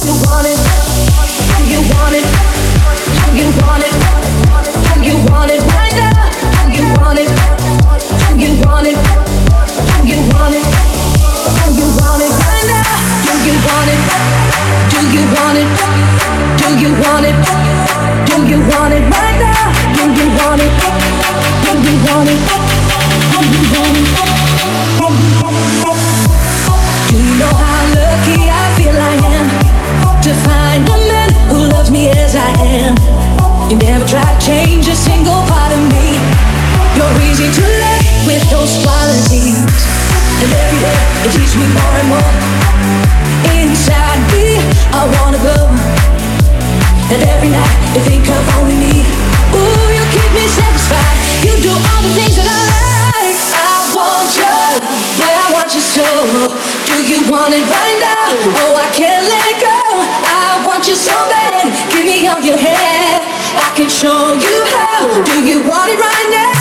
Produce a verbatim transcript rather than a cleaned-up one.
You never try to change a single part of me. You're easy to let with those qualities. And every day you teach me more and more. Inside me, I wanna go. And every night you think of only me. Ooh, you keep me satisfied. You do all the things that I like. I want you, yeah, I want you so. Do you want it right now? Oh, I can't let go. I want you so bad. Give me all your head. I can show you how. Do you want it right now?